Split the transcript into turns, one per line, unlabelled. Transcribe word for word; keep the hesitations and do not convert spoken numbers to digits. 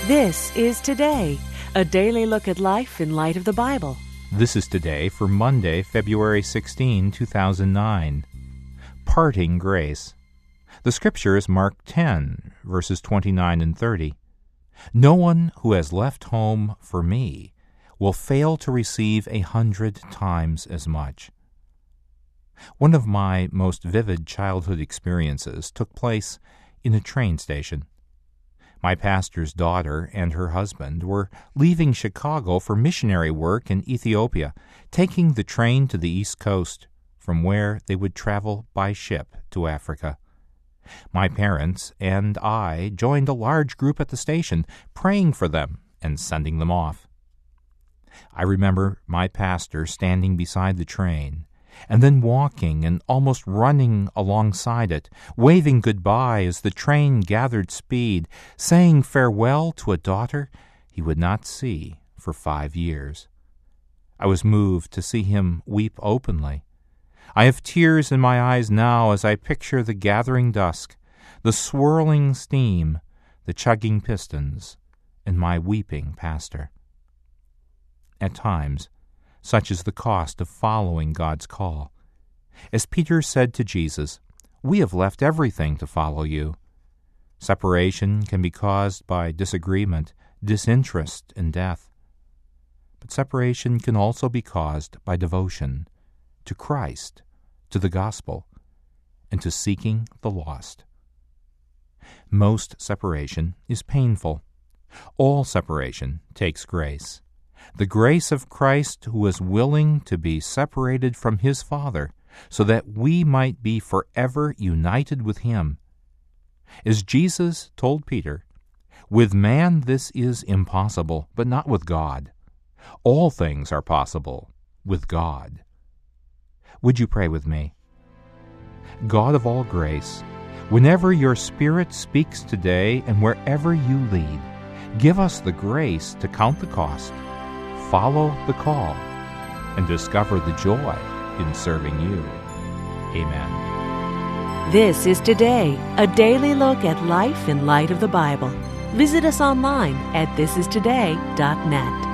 This is Today, a daily look at life in light of the Bible.
This is Today for Monday, February sixteenth, two thousand nine. Parting Grace. The scripture is Mark ten, verses twenty-nine and thirty. No one who has left home for me will fail to receive a hundred times as much. One of my most vivid childhood experiences took place in a train station. My pastor's daughter and her husband were leaving Chicago for missionary work in Ethiopia, taking the train to the East Coast, from where they would travel by ship to Africa. My parents and I joined a large group at the station, praying for them and sending them off. I remember my pastor standing beside the train, and then walking and almost running alongside it, waving goodbye as the train gathered speed, saying farewell to a daughter he would not see for five years. I was moved to see him weep openly. I have tears in my eyes now as I picture the gathering dusk, the swirling steam, the chugging pistons, and my weeping pastor. At times, such is the cost of following God's call. As Peter said to Jesus, "We have left everything to follow you." Separation can be caused by disagreement, disinterest, and death. But separation can also be caused by devotion to Christ, to the gospel, and to seeking the lost. Most separation is painful. All separation takes grace. The grace of Christ, who was willing to be separated from his Father so that we might be forever united with him. As Jesus told Peter, "With man this is impossible, but not with God. All things are possible with God." Would you pray with me? God of all grace, whenever your Spirit speaks today and wherever you lead, give us the grace to count the cost, follow the call, and discover the joy in serving you. Amen.
This is Today, a daily look at life in light of the Bible. Visit us online at this is today dot net.